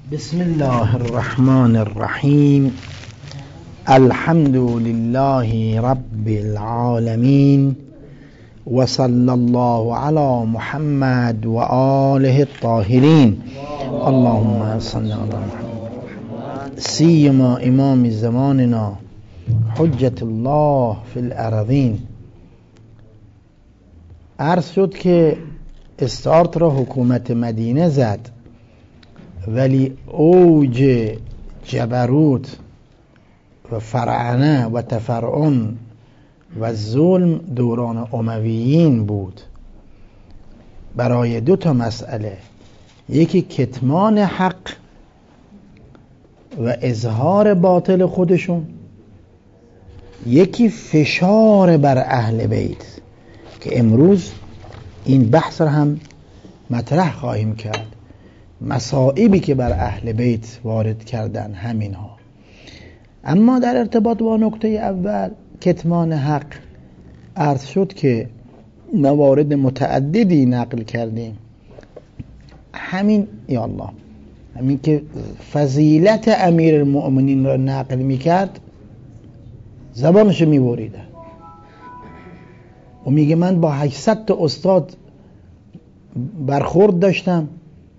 بسم الله الرحمن الرحیم. الحمد لله رب العالمین و صلی الله علی محمد و آله الطاهرین. اللهم صل علی محمد سیما امام زماننا حجت الله فی الارضین. عرض شد که استارت را حکومت مدینه زد، ولی اوج جبروت و فرعنه و تفرعن و ظلم دوران امویین بود، برای دو تا مسئله: یکی کتمان حق و اظهار باطل خودشون، یکی فشار بر اهل بیت که امروز این بحث را هم مطرح خواهیم کرد. مصائبی که بر اهل بیت وارد کردن همین ها. اما در ارتباط با نکته اول کتمان حق، عرض شد که موارد متعددی نقل کردیم. همین یا الله، همین که فضیلت امیر المؤمنین را نقل میکرد زبانشو میبریده و میگه من با 800 تا استاد برخورد داشتم،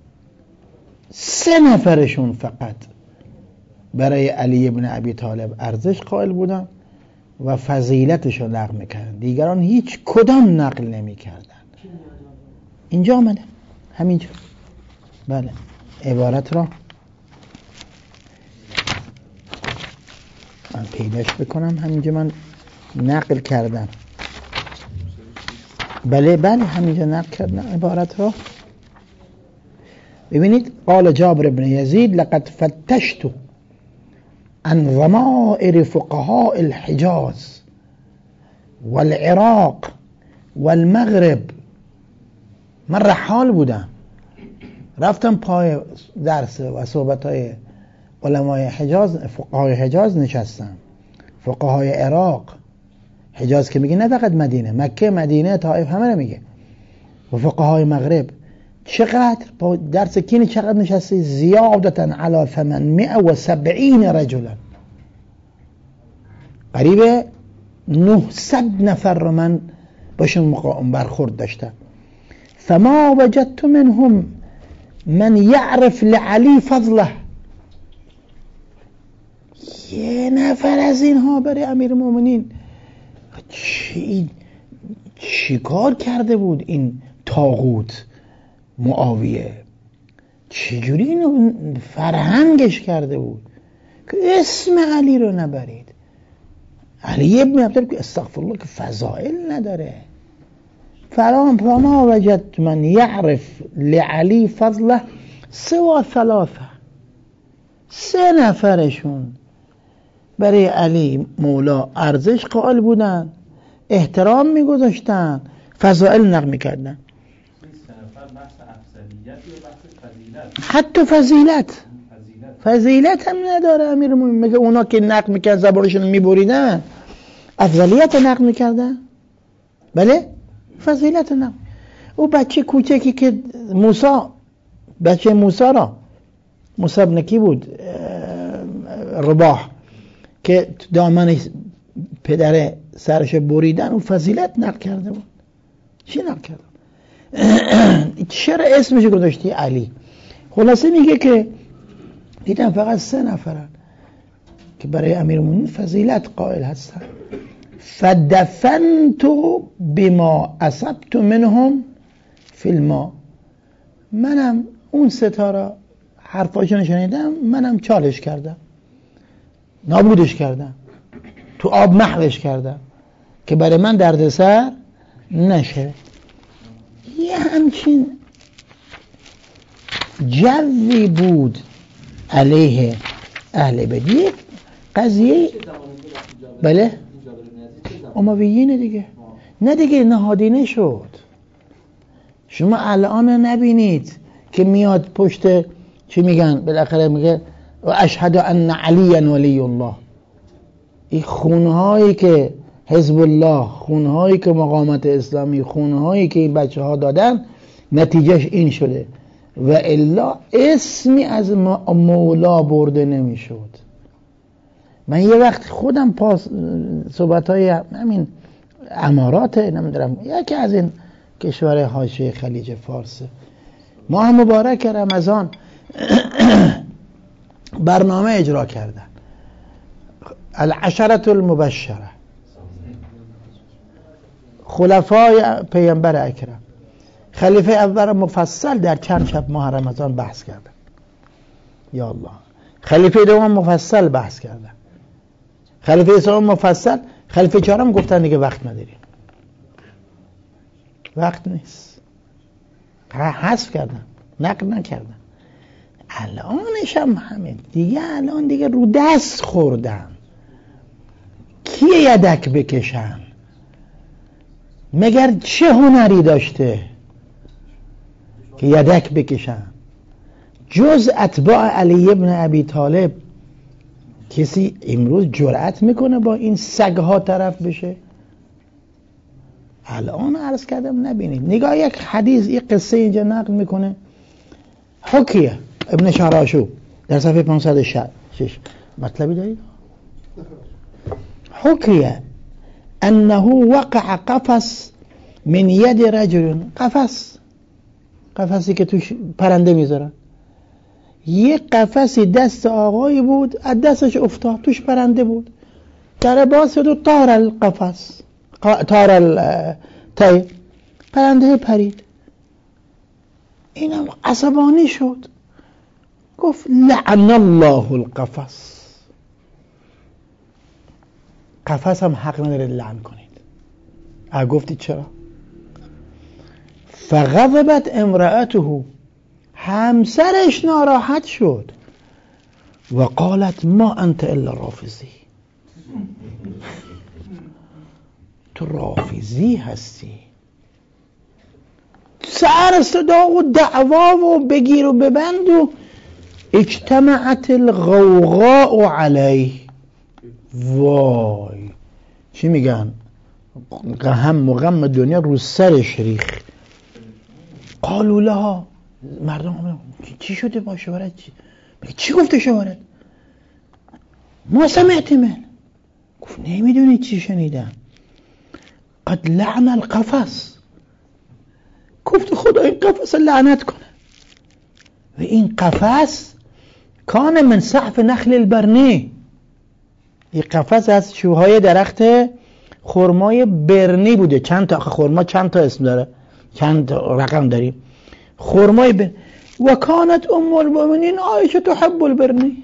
3 نفرشون فقط برای علی ابن ابی طالب ارزش قائل بودن و فضیلتش رو نقل میکردن، دیگران هیچ کدام نقل نمیکردن. اینجا آمده همینجا. بله، عبارت را من پیداش بکنم. همینجا من نقل کردم. بله همینجا نقل کردم عبارت را. ببینید، قال جابر بن یزید: لقد فتشت عن ضمائر فقهاء الحجاز والعراق والمغرب. من رحال بودم، رفتم پای درس و صحبت‌های علمای حجاز، فقهای حجاز نشستم، فقهای عراق، حجاز که میگه نه فقط مدینه، مکه، مدینه، طائف، همه رو میگه، و فقهای مغرب. چقدر با درس کینی چقدر نشستی؟ زیادتا علی 870 رجلا، قریب 900 نفر رو من باشون برخورد داشتم. فما وجدت منهم من یعرف لعلی فضله. یه نفر از اینها برای امیر المؤمنین چی کار کرده بود این طاغوت معاویه؟ چجوری اینو فرهنگش کرده بود که اسم علی رو نبرید؟ علی ابن ابی طالب که استغفرالله که فضائل نداره. فما وجدت من یعرف لعلی فضله سوا 3. 3 نفرشون برای علی مولا ارزش قائل بودن، احترام میگذاشتن، فضائل نقل میکردن. حتی فضیلت هم نداره امیر المؤمنین. مگه اونا که نقل میکرد زبانشون میبریدن افضلیت نقل میکردن؟ بله، فضیلت نقل. او بچه کوچکی که بچه موسی ابن کی بود، رباح، که دامن پدر سرش بریدن، او فضیلت نقل کرده بود. چی نقل کرده؟ چرا اسمش گذاشتی علی؟ خلاصه میگه که دیدم فقط 3 نفرن که برای امیرالمومنین فضیلت قائل هستن. فدفنت بما اصبت منهم فی الماء. منم اون 3 تا را حرفاشون شنیدم، منم چالش کردم، نابودش کردم، تو آب محوش کردم که برای من دردسر نشه. یه همچین جوی بود علیه اهل بیت. یک قضیه، بله، امویین دیگه، نه دیگه نهادینه شد. شما الان نبینید که میاد پشت چی میگن، بالاخره میگه و اشهد ان علی ولی الله. این خونهایی که حزب الله، خونهایی که مقاومت اسلامی، خونهایی که این بچه ها دادن، نتیجهش این شده. و الا اسمی از مولا برده نمیشد. من یه وقت خودم صحبت‌های همین امارات نمیدونم یکی از این کشور حاشیه خلیج فارس ماه مبارک رمضان برنامه اجرا کردن، العشرة المبشره، خلفای پیامبر اکرم. خلیفه اول مفصل در چند شب ماه رمضان بحث کردن، یا الله. خلیفه دوم مفصل بحث کردن، خلیفه سوم مفصل، خلیفه چهارم گفتن دیگه وقت نداریم، وقت نیست، حذف کردن، نقل نکردن. الانش هم همین دیگه، الان دیگه رو دست خوردن. کیه یدک بکشن؟ مگر چه هنری داشته که یدک بکشن؟ جز اتباع علی ابن ابی طالب کسی امروز جرأت میکنه با این سگها طرف بشه؟ الان عرض کردم نبینید. نگاه یک حدیث، یک قصه اینجا نقل میکنه، حکیه ابن شهرآشوب در صفحه 506. مطلبی دارید؟ حکیه انه وقع قفص من ید رجل، قفصی که توش پرنده میذارن، یک قفصی دست آقایی بود، از دستش افتاد، توش پرنده بود، در باز شد و طار القفص، طار الطیر، پرنده پرید. اینم عصبانی شد، گفت لعن الله القفص. قفص هم حق نداره لعن کنید. گفتی چرا؟ فغضبت امرأته، همسرش ناراحت شد و قالت ما انت الا رافضی، تو رافضی هستی. سر صدا و دعوا و بگیر و ببند و اجتمعت الغوغاء علیه. وای چی میگن؟ هم و غم دنیا رو سرش ریخت. قالوا لها، مردم چی شده با شوهرت؟ چی گفته شوهرت؟ ما سمعت من. گفت نمیدونی چی شنیدم؟ قد لعن القفص، گفت خدا این قفص لعنت کنه. و این قفص کان من سقف نخل البرنی، این قفص از شوهای درخت خرمای برنی بوده. چند تا خرما چند تا اسم داره، چند رقم داریم. خرمای برنی. و کانت ام المؤمنین عایشه تحب البرنی.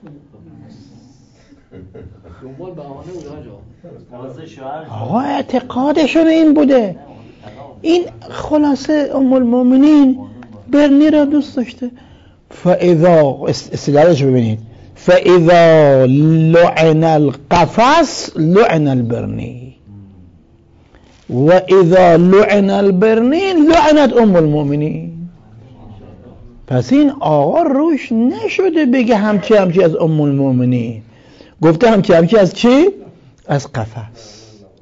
آقا اعتقادشون این بوده. این خلاصه ام المؤمنین برنی را دوست داشته. فاذا استدلالش ببینید، فاذا لعن القفص لعن البرنی و اذا لعن البرنی لعنت ام المؤمنین. پس این آقا روش نشده بگه همچی از ام المؤمنین، گفته همچی از چی؟ از قفص.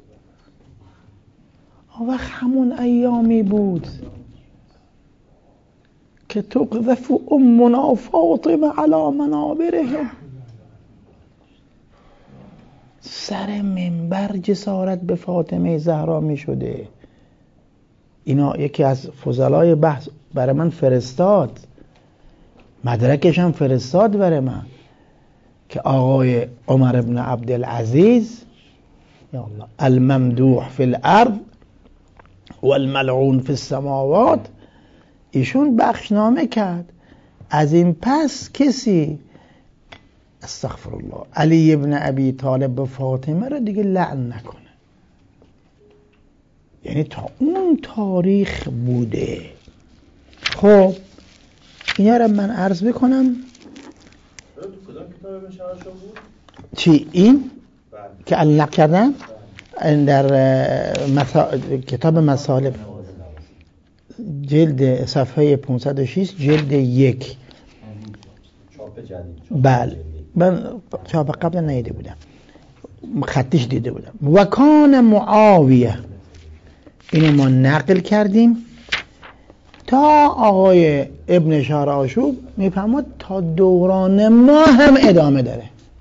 وقت همون ایامی بود که تقذف امنا فاطمه علی منابرهم، سر منبر جسارت به فاطمه زهرا می شده. اینا یکی از فضلای بحث برای من فرستاد، مدرکش هم فرستاد برای من، که آقای عمر ابن عبدالعزیز یا الله الممدوح فی الارض والملعون فی السماوات، ایشون بخشنامه کرد از این پس کسی استغفر الله علی ابن ابی طالب به فاطمه رو دیگه لعن نکنه. یعنی تا اون تاریخ بوده. خب اینا رو من عرض بکنم. چی این؟ که النق کردن؟ در کتاب مصالب جلد صفحه 506 جلد 1. بله من چاپ قبل نیده بودم، خطیش دیده بودم. و کان معاویه، اینو ما نقل کردیم تا آقای ابن شهر آشوب میفهمد تا دوران ما هم ادامه داره.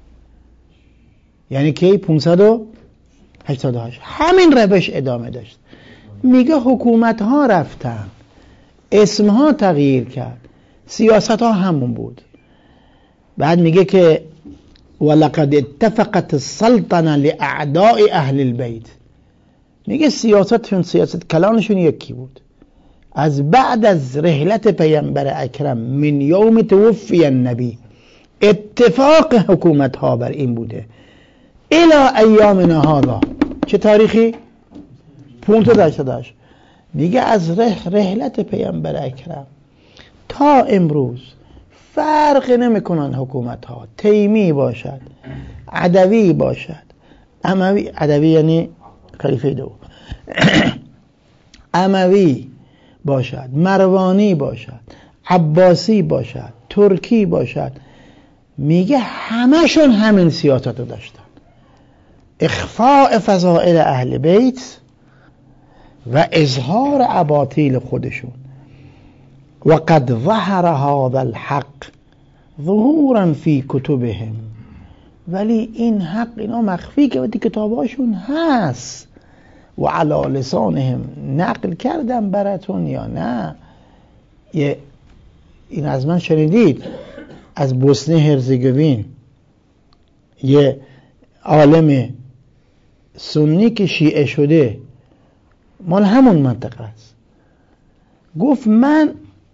یعنی که 588 همین روش ادامه داشت. میگه حکومت ها رفتن، اسم ها تغییر کرد، سیاست ها همون بود. بعد میگه که ولقد اتفقت السلطنه لاعداء اهل البیت. میگه سیاستشون، سیاست کلانشون یکی بود. از بعد از رحلت پیامبر اکرم من یوم توفی النبی اتفاق حکومت ها بر این بوده الی ایامنا هذا. چه تاریخی؟ 588. میگه از رحلت پیامبر اکرم تا امروز فرق نمیکنن حکومت ها، تیمی باشد، عدوی باشد، اموی، عدوی یعنی خلیفه دوم، اموی باشد، مروانی باشد، عباسی باشد، ترکی باشد، میگه همشون همین سیاست رو داشتن، اخفاء فضائل اهل بیت و اظهار اباطیل خودشون. و قد ظهر هذا الحق ظهورا فی کتبهم. ولی این حق اینا مخفی که وقتی کتاباشون هست. و علی لسانهم، نقل کردم براتون یا نه؟ این از من شنیدید از بوسنی هرزگوین یه عالم سنی که شیعه شده مال همون منطقه است، گفت من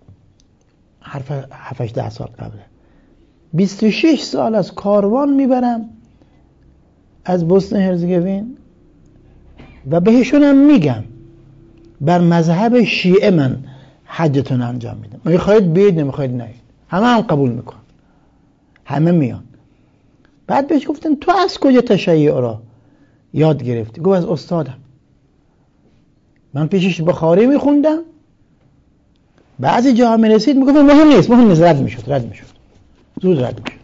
7-8 سال قبله 26 سال از کاروان میبرم از بوسنی هرزگوین و بهشون هم میگم بر مذهب شیعه من حجتون انجام میدم، میخواید بیاید نمیخواید نیاید، همه هم قبول میکن، همه میان. بعد بهش گفتن تو از کجا تشیع را یاد گرفتی؟ گفت از استادم، من پیشش بخاری میخوندم، بعضی جاها میرسید میگفت مهم نیست، رد میشد زود رد میشد.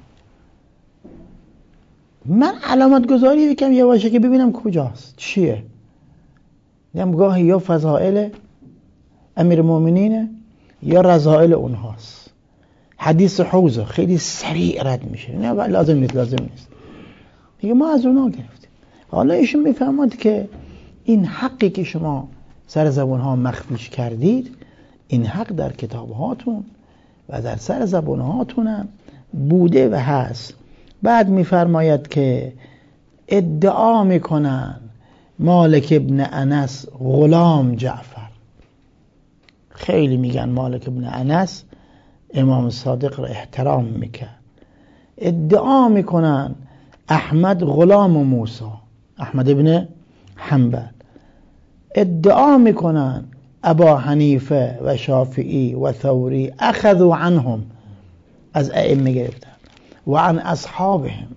من علامت گذاری بکنم یواشه که ببینم کجاست، چیه. میگم گاهی یا فضائل امیر المؤمنینه یا رذائل اونهاست. حدیث حوزه خیلی سریع رد میشه، نه لازم نیست. میگه ما از اونها گرفتیم. حالا ایشون میفهمد که این حقی که شما سر زبان ها مخفیش کردید، این حق در کتاب هاتون و در سر زبان هاتون هم بوده و هست. بعد میفرماید که ادعا میکنن مالک ابن انس غلام جعفر، خیلی میگن مالک ابن انس امام صادق را احترام میکرد. ادعا میکنن احمد غلام موسی، احمد ابن حنبل. ادعا میکنن ابا حنیفه و شافعی و ثوری اخذوا عنهم، از ائمه گرفتن، و عن اصحابهم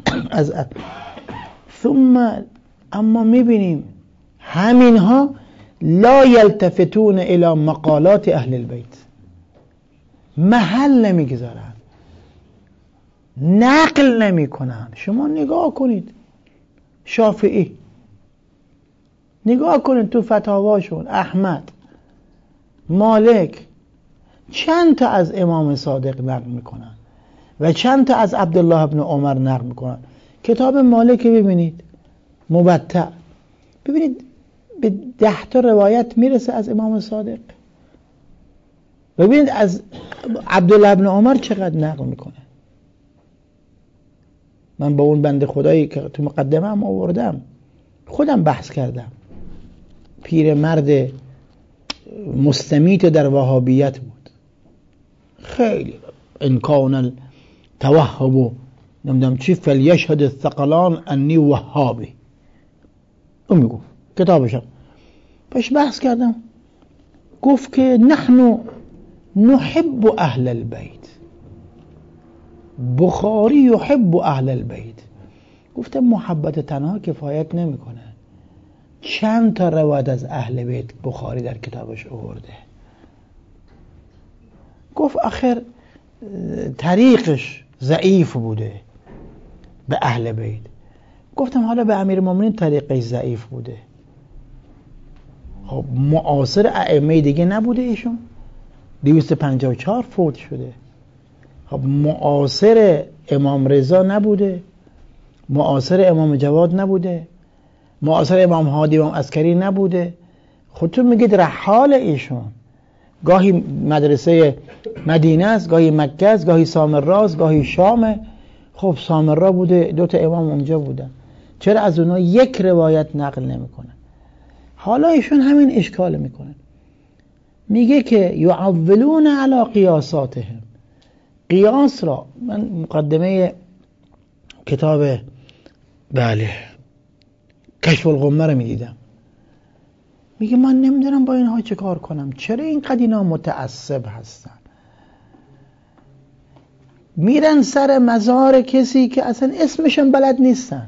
ثم اما میبینیم همینها لا یلتفتون الى مقالات اهل البیت، محل نمیگذارن، نقل نمیکنن. شما نگاه کنید شافعی، نگاه کنید تو فتاواشون، احمد، مالک، چند تا از امام صادق نقل میکنن و چند تا از عبدالله ابن عمر نقل میکنن. کتاب مالک ببینید مبتع، ببینید به 10 تا روایت میرسه از امام صادق. ببینید از عبدالله ابن عمر چقدر نقل میکنه. من با اون بنده خدایی که تو مقدمه هم آوردم خودم بحث کردم، پیرمرد مستمیت در وهابیت بود، خیلی انکان التوهب نمیدونم چی فلیشهد الثقلان انی وهابی، اون میگفت کتابشم باش بحث کردم، گفت که نحن نحب اهل البیت، بخاری یحب اهل البیت. گفتم محبت تنها کفایت نمیکنه، چند تا روایت از اهل بیت بخاری در کتابش آورده. گفت آخر طریقش ضعیف بوده به اهل بیت. گفتم حالا به امیرالمومنین طریقش ضعیف بوده، خب معاصر ائمه دیگه نبوده ایشون؟ 254 فوت شده. خب معاصر امام رضا نبوده، معاصر امام جواد نبوده، معاصر امام هادی امام عسکری نبوده. خودتون میگید رحال ایشون. گاهی مدرسه مدینه است، گاهی مکه است، گاهی سامرا است، گاهی شامه. خب سامرا بوده، 2 تا امام اونجا بودن، چرا از اونها یک روایت نقل نمیکنه؟ حالا ایشون همین اشکال میکنه، میگه که یعولون علی قیاساتهم. قیاس را من مقدمه کتاب کشف الغمه رو میدیدم، میگه من نمیدونم با اینها چه کار کنم، چرا اینقدر اینا متعصب هستن، میرن سر مزار کسی که اصلا اسمشم بلد نیستن،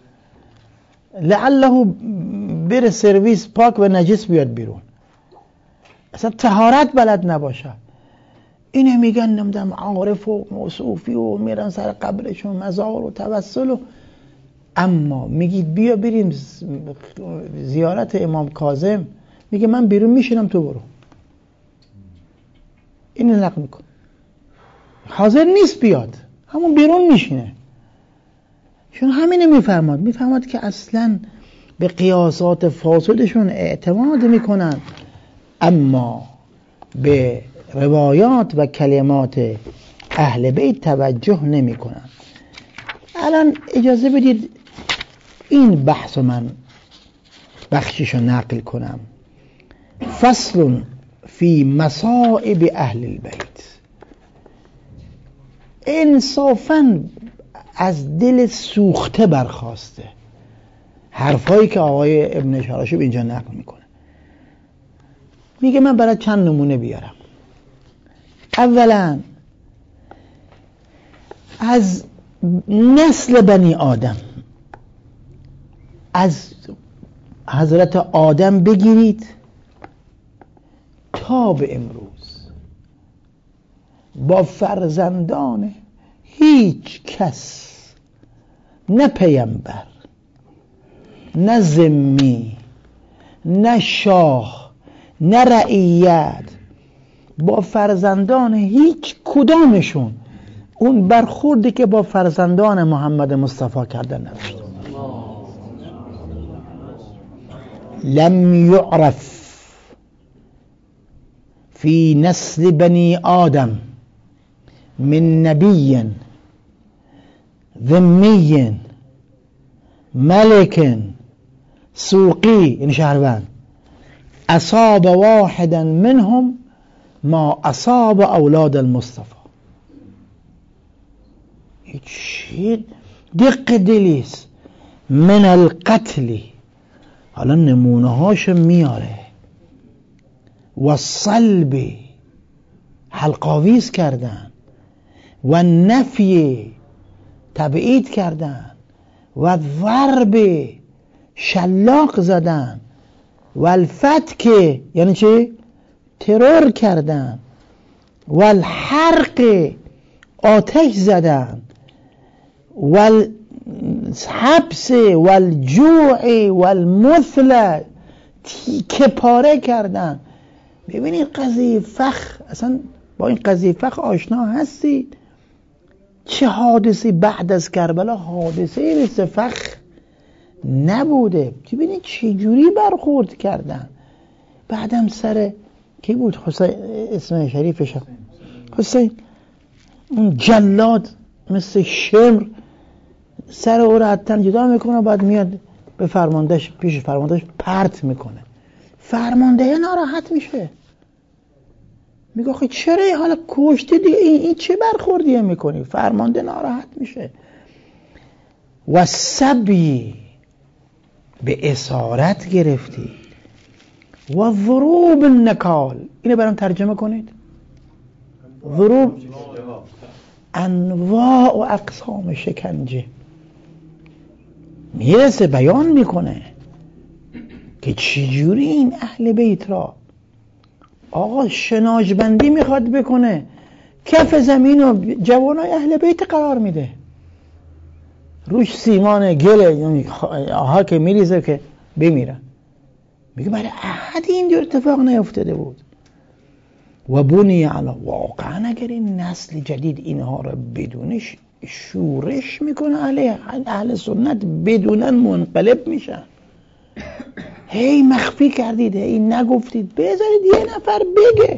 لعله بره سرویس پاک و نجس بیاد بیرون، اصلا طهارت بلد نباشه. اینه میگن نمیدونم عارف و موصوفی و میرن سر قبرشون مزار و توسل و. اما میگید بیا بریم زیارت امام کاظم، میگه من بیرون میشینم تو برو. اینو نقل میکن، حاضر نیست بیاد، همون بیرون میشینه. چون همینه میفرماد که اصلا به قیاسات فاسدشون اعتماد میکنن، اما به روایات و کلمات اهل بیت توجه نمیکنن. الان اجازه بدید این بحث من بخشیشو نقل کنم. فصل فی مصائب اهل البیت. انصافاً از دل سوخته برخاسته حرفایی که آقای ابن شراشیب اینجا نقل میکنه. میگه من برای چند نمونه بیارم. اولا از نسل بنی آدم، از حضرت آدم بگیرید تا به امروز با فرزندان هیچ کس، نه پیامبر، نه ذمی، نه شاه، نه رعیت، با فرزندان هیچ کدامشون اون برخوردی که با فرزندان محمد مصطفی کردن نداشت. لم یعرف فی نسل بنی آدم من نبی ذمی ملک سوقی، یعنی شهروند، اصاب واحدا منهم ما اصاب اولاد المصطفى. چی دق دلیست من القتل. حالا نمونه هاشو میاره. و صلب، حلقاویز کردن، و نفی، تبعید کردن، و ضرب، شلاق زدن، و الفتک، یعنی چی؟ ترور کردن، و الحرق، آتش زدن، و الحبس، و الجوع، و المثل، تیکه پاره کردن. ببینید قضیه فخ، اصلا با این قضیه فخ آشنا هستید؟ چه حادثی بعد از کربلا حادثه مثل فخ نبوده. ببینید چه جوری برخورد کردن. بعدم سر کی بود؟ حسین، اسم شریفش حسین، اون جلاد مثل شمر سر او را از تن جدا میکنه، بعد میاد به فرماندهش، پیش فرماندهش پرت میکنه. فرمانده ناراحت میشه، میگه آخه چرا حالا کشته دیگه، این چه برخوردیه میکنی؟ فرمانده ناراحت میشه. و سبی، به اسارت گرفتی. و ضروب النکال، اینو برام ترجمه کنید. ضروب انواع و اقسام شکنجه. میرسه بیان میکنه که چجوری این اهل بیت را آقا شناجبندی میخواد بکنه، کف زمین و جوانای اهل بیت قرار میده، روش سیمان گله، یعنی آها که میریزه که بمیرن. میگه برای احد این جور اتفاق نیفتاده بود. و بنی علی. واقعا اگر این نسل جدید اینها رو بدونش شورش میکنه علیه اهل سنت، بدونن منقلب میشن. هی مخفی کردید، هی نگفتید، بذارید یه نفر بگه.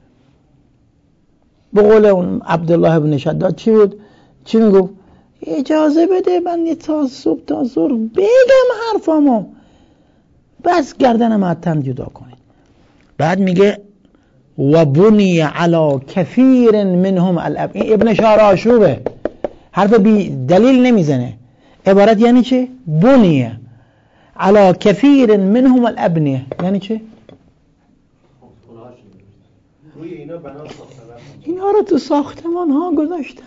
به قول اون عبدالله ابن شداد چی بود؟ چی میگفت؟ اجازه بده من یه تا صبح تا ظهر بگم حرفامو، بس گردنم از تن جدا کنید. بعد میگه و بنی علی کثیر منهم الاب. این ابن شاراشوبه، حرف بی دلیل نمیزنه. عبارت یعنی چه؟ بنی علی کثیر منهم الابنیه، یعنی چه؟ اینا رو تو ساختمان ها گذاشتن،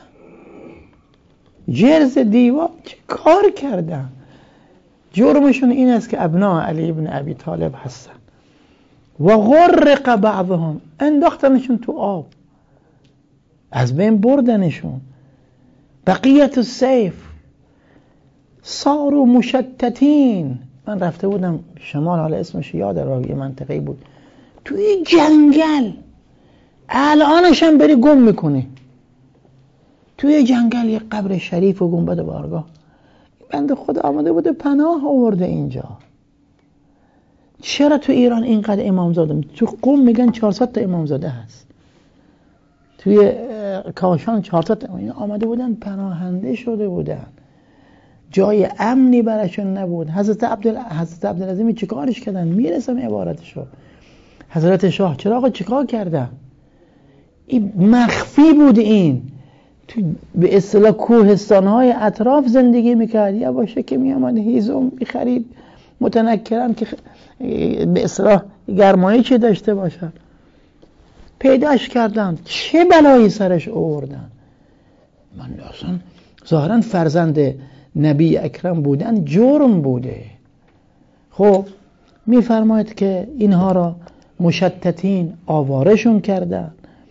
جرز دیوار، چه کار کردن؟ جرمشون این است که ابناء علی ابن ابی طالب هستن. و غرق بعضهم، انداختنشون تو آب، از بین بردنشون. بقیت السیف صاروا مشتتین. من رفته بودم شمال، حالا اسمش یاد راه، یه منطقه‌ای بود توی جنگل، الانش هم بری گم میکنی توی جنگل. یه قبر شریف و گنبد بارگاه، بنده خدا آمده بوده پناه آورده اینجا. چرا تو ایران اینقدر امامزاده؟ تو قم میگن 400 تا امامزاده هست، توی کاشان 400 تا. اینا آمده بودن پناهنده شده بودن، جای امنی براشون نبود. حضرت عبدالعظیم چی کارش کردن؟ میرسم عبارتشو. حضرت شاه چرا آقا چیکار کردن؟ این مخفی بود. این تو به اصطلاح کوهستان‌های اطراف زندگی میکرد، یا باشه که میامد هیزم میخرید متنکرن که به اصطلاح گرمایشی داشته باشن. پیداش کردن، چه بلایی سرش آوردن. من اصلا ظاهرا فرزند نبی اکرم بودن جرم بوده. خب میفرماید که اینها را مشتتین، آوارشون کردن.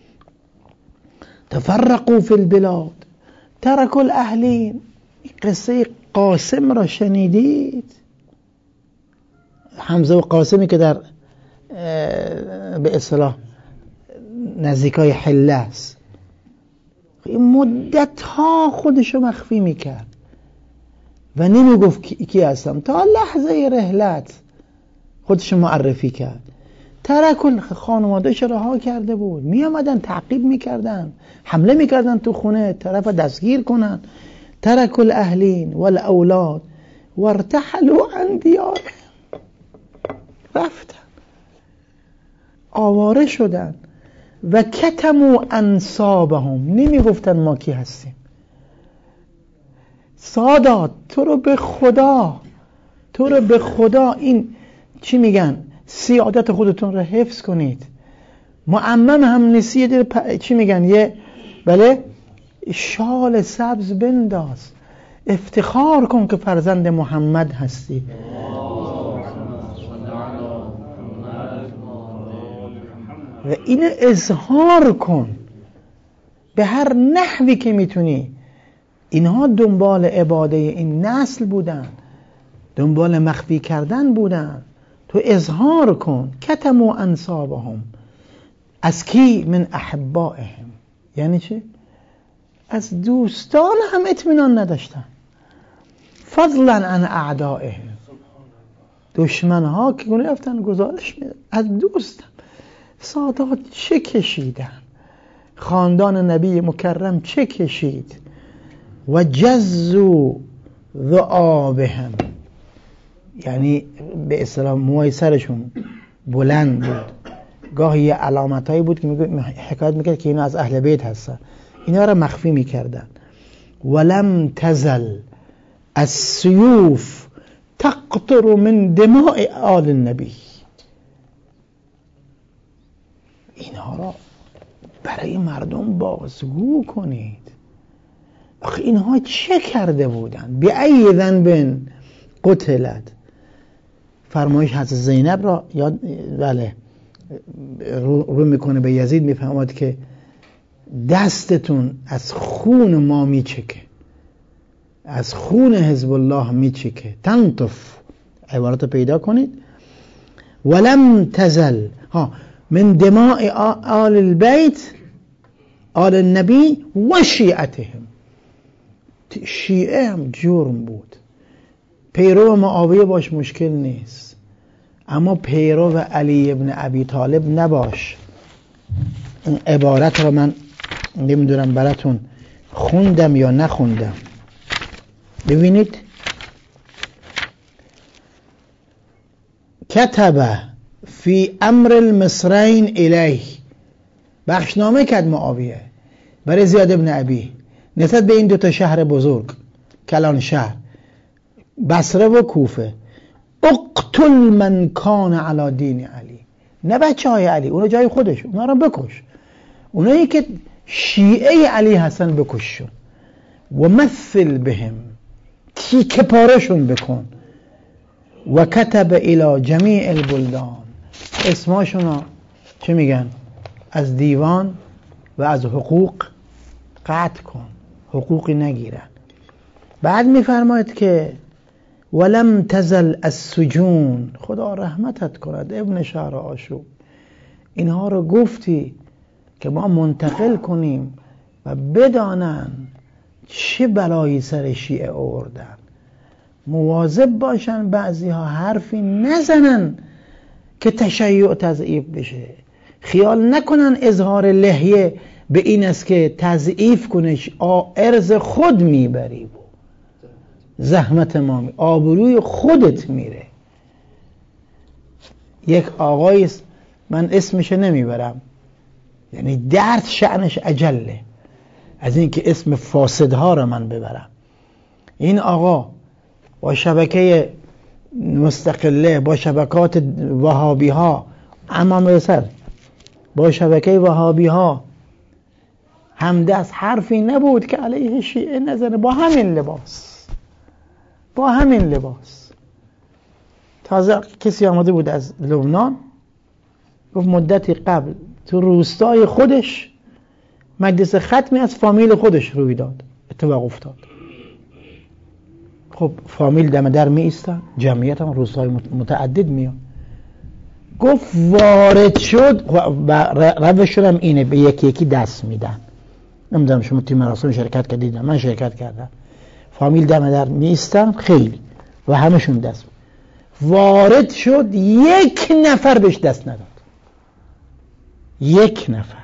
تفرقوا فی البلاد ترکوا الاهلین. قصه قاسم را شنیدید؟ حمزه و قاسمی که در به اصطلاح نزدیکای حله است، مدت ها خودشو مخفی میکرد و نمیگفت کی هستم، تا لحظه رحلت خودشو معرفی کرد. ترکل، خانواده‌اش رها کرده بود، می آمدن تعقیب میکردن، حمله میکردن تو خونه، طرف دستگیر کنن. ترکل اهلین والاولاد وارتحلوا عن دیارهم. رفتن، آواره شدن. و کتموا انسابهم، نمیگفتن ما کی هستیم. سادات، تو رو به خدا این چی میگن، سیادت خودتون رو حفظ کنید. معمم هم نیستی، چی میگن، یه بله شال سبز بنداز، افتخار کن که فرزند محمد هستی. و این اظهار کن به هر نحوی که میتونی. اینها دنبال عباده این نسل بودن، دنبال مخفی کردن بودن. تو اظهار کن. کتموا انسابهم، از کی؟ من احبائهم. یعنی چه؟ از دوستان هم اطمینان نداشتن. فضلا عن اعدائهم، دشمن ها که گفتن گزارش میدن از دوستم. سادات چه کشیدن، خاندان نبی مکرم چه کشید. و جزوا ذؤابهم، یعنی به اصطلاح موهای سرشون بلند بود. گاهی یه علامتایی بود که حکایت میکرد که اینا از اهل بیت هستن. اینا را مخفی میکردن. ولم تزل السیوف تقطر من دماء آل النبی. اینها را برای مردم بازگو کنید. آخه اینها چه کرده بودن؟ بأی ذنب قتلت. فرمایش حضرت زینب را یاد، بله، رو میکنه به یزید، میفهمد که دستتون از خون ما میچکه، از خون حزب الله میچکه. تنطف، عبارت پیدا کنید. ولم تزل من دماء آل البيت آل النبی و شیعتهم. شیعه هم جرم بود. پیرو معاویه باش مشکل نیست، اما پیرو علی ابن ابی طالب نباش. این عبارت رو من نمیدونم براتون خوندم یا نخوندم. ببینید کتب فی امر المصرین الیه، بخشنامه کرد معاویه برای زیاد ابن ابی نسبت به این دوتا شهر بزرگ، کلان شهر بصره و کوفه. اقتل من کان علی دین علی، نه بچه های علی، اونا جای خودش، اونا رو بکش، اونایی که شیعه علی هستن بکششون. و مثل بهم، تیکه پارشون بکن. و کتب الی جمیع البلدان، اسماشون چه میگن؟ از دیوان و از حقوق قطع کن، حقوقی نگیرن. بعد میفرماید که ولم تزل السجون، خدا رحمتت کند ابن شهر آشوب، اینها رو گفتی که ما منتقل کنیم و بدانن چه بلایی سر شیعه آوردن. مواظب باشن بعضی ها حرفی نزنن که تشیع تضعیف بشه. خیال نکنن اظهار لحیه به این است که تضعیف کنش، ارز خود میبری، زحمت ما آبروی خودت میره. یک آقای من اسمش نمیبرم، یعنی درد شأنش اجله از این که اسم فاسدها رو من ببرم. این آقا با شبکه مستقله، با شبکات وهابی ها، امام سر با شبکه وهابی ها همدست، حرفی نبود که علیه شیعه نزنه. با همین لباس تازه کسی آمده بود از لبنان، گفت مدتی قبل تو روستای خودش مجلس ختمی از فامیل خودش روی داد، اتفاق افتاد. خب فامیل دم در می ایستن، جمعیت هم روستای متعدد میان. گفت وارد شد و روششون هم اینه، به یکی یکی دست میدن. نمیدونم شما توی مراسم شرکت کردید؟ من شرکت کردم. فامیل دم در می ایستن خیلی و همشون دست وارد شد، یک نفر بهش دست نداد، یک نفر.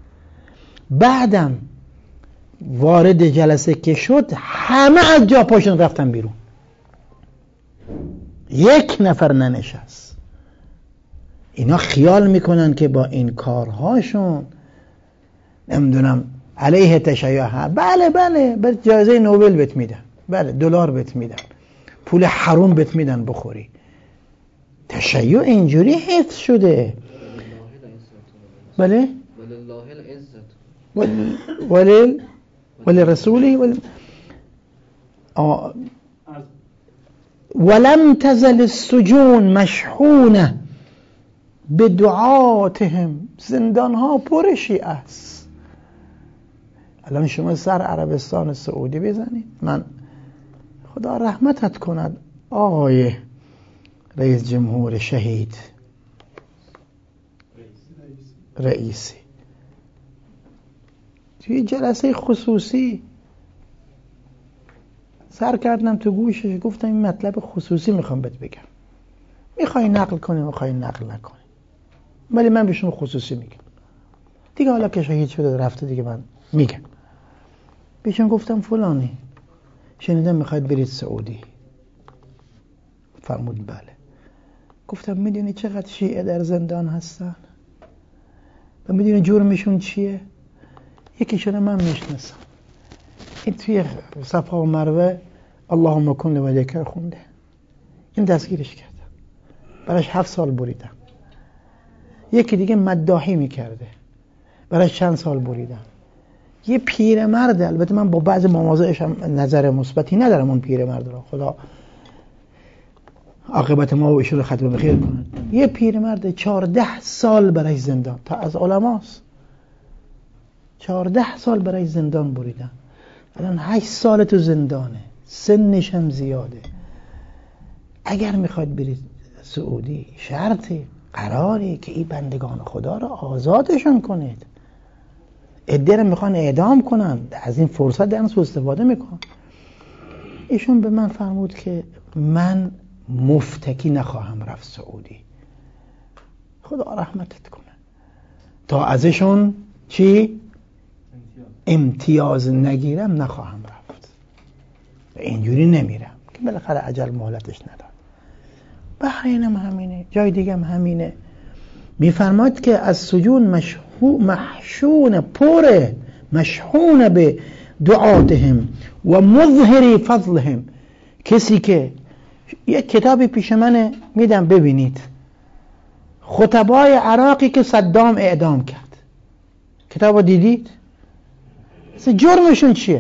بعدم وارد جلسه که شد همه از جا پاشون رفتن بیرون، یک نفر ننشست. اینا خیال میکنن که با این کارهاشون نمیدونم علیه تشیع ها. بله به جایزه نوبل بهت میدن، بله دلار بهت میدن، پول حرام بهت میدن بخوری. تشیع اینجوری حفظ شده. بله ولی رسولی ولم تزل السجون مشحونه بدعاتهم، زندان ها پر شیعه است. الان شما سر عربستان سعودی بزنید، من خدا رحمتت کند آقای رئیس جمهور شهید رئیسی، توی جلسه خصوصی سر کردم تو گوشش، گفتم این مطلب خصوصی میخوام بهت بگم، میخوای نقل کنی میخوای نقل نکنی، ولی من به شما خصوصی میگم دیگه. حالا که شهید شده رفته دیگه، من میگم. بهشون گفتم فلانی شنیدم میخواید برید سعودی. فرمود بله. گفتم میدونی چقدر شیعه در زندان هستن و میدونی جرمشون چیه؟ یکیشون من میشناسم، این توی صفا و مروه اللهم کن لوجهک خونده، این دستگیرش کردم، براش 7 سال بریدم. یکی دیگه مداحی میکرده، براش چند سال بریدم. یه پیرمرد، البته من با بعض مواضعش هم نظر مثبتی ندارم، اون پیرمرد رو خدا عاقبت ما و ایشون رو ختم بخیر کنه. یه پیرمرد 14 سال برای زندان، تا از علماست، 14 سال برای زندان بریدن. الان 8 سال تو زندانه، سنش هم زیاده. اگر میخواید برید سعودی شرطی قراره که این بندگان خدا رو آزادشون کنید. عده رو میخوان اعدام کنن، از این فرصت دارن سوء استفاده میکنن. ایشون به من فرمود که من مفتکی نخواهم رفت سعودی، خدا رحمتت کنه، تا ازشون چی؟ امتیاز نگیرم نخواهم رفت، اینجوری نمیرم که بالاخره عجل مهلتش نداد. بحرین هم همینه، جای دیگه هم همینه. میفرماد که از سجون محشون پره، مشحون به دعاتهم و مظهری فضلهم. کسی که یک کتابی پیش منه میدم ببینید، خطبای عراقی که صدام اعدام کرد، کتابو دیدید؟ جرمشون چیه؟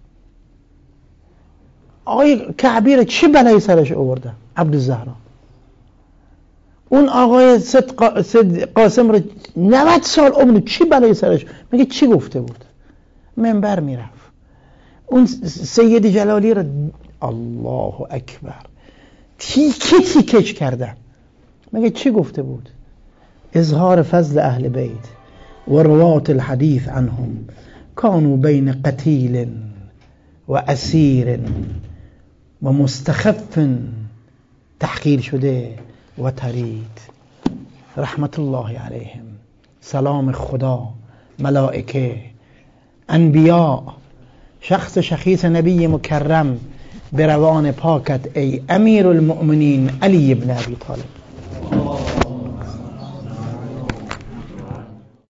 آقای کعبی رو چی بلایی سرش آورده؟ عبدالزهرا. اون آقای سید قاسم رو 90 سال عمر چی بلایی سرش؟ میگه چی گفته بود؟ منبر میرفت. اون سید جلالی رو الله اکبر تیکش کردن. میگه چی گفته بود؟ اظهار فضل اهل بیت و روات الحدیث عنهم كانوا بین قتیل و اسیر و مستخف، تحقیر شده و طرید. رحمت الله علیهم، سلام خدا، ملائکه، انبیاء، شخص شخیص نبی مکرم به روان پاکت ای امیر المؤمنین علی ابن ابی طالب.